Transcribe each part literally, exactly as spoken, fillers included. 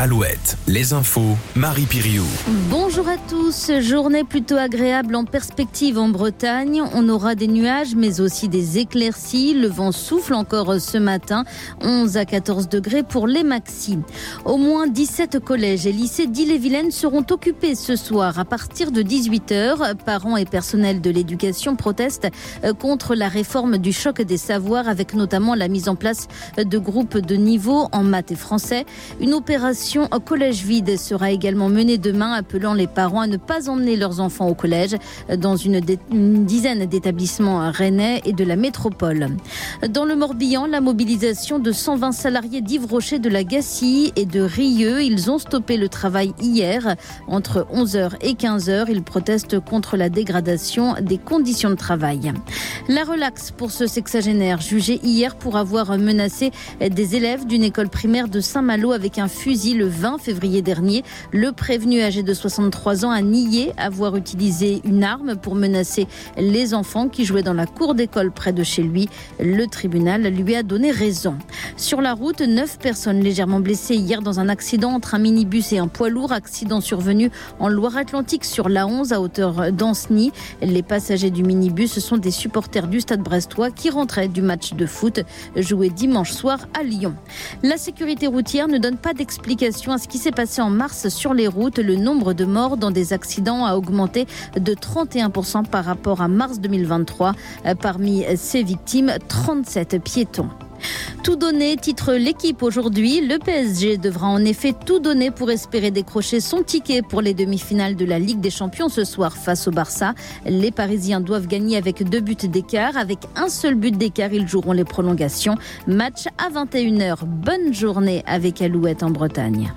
Alouette, les infos, Marie Piriou. Bonjour à tous, journée plutôt agréable en perspective en Bretagne. On aura des nuages mais aussi des éclaircies. Le vent souffle encore ce matin, onze à quatorze degrés pour les maxis. Au moins dix-sept collèges et lycées d'Ille-et-Vilaine seront occupés ce soir à partir de dix-huit heures. Parents et personnels de l'éducation protestent contre la réforme du choc des savoirs avec notamment la mise en place de groupes de niveau en maths et français. Une opération collège vide sera également menée demain, appelant les parents à ne pas emmener leurs enfants au collège dans une, dé- une dizaine d'établissements rennais et de la métropole. Dans le Morbihan, la mobilisation de cent vingt salariés d'Yves Rocher de la Gacilly et de Rieux. Ils ont stoppé le travail hier entre onze heures et quinze heures. Ils protestent contre la dégradation des conditions de travail. La relaxe pour ce sexagénaire jugé hier pour avoir menacé des élèves d'une école primaire de Saint-Malo avec un fusil le vingt février dernier. Le prévenu âgé de soixante-trois ans a nié avoir utilisé une arme pour menacer les enfants qui jouaient dans la cour d'école près de chez lui. Le tribunal lui a donné raison. Sur la route, neuf personnes légèrement blessées hier dans un accident entre un minibus et un poids lourd. Accident survenu en Loire-Atlantique sur l'A onze à hauteur d'Ancenis. Les passagers du minibus sont des supporters du Stade brestois qui rentraient du match de foot joué dimanche soir à Lyon. La sécurité routière ne donne pas d'explication à ce qui s'est passé en mars sur les routes. Le nombre de morts dans des accidents a augmenté de trente et un pour cent par rapport à mars deux mille vingt-trois. Parmi ces victimes, trente-sept piétons. Tout donné, titre l'équipe aujourd'hui. Le P S G devra en effet tout donner pour espérer décrocher son ticket pour les demi-finales de la Ligue des Champions ce soir face au Barça. Les Parisiens doivent gagner avec deux buts d'écart. Avec un seul but d'écart, ils joueront les prolongations. Match à vingt et une heures. Bonne journée avec Alouette en Bretagne.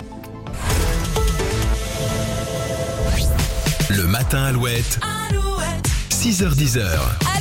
Le matin Alouette, Alouette. six heures dix.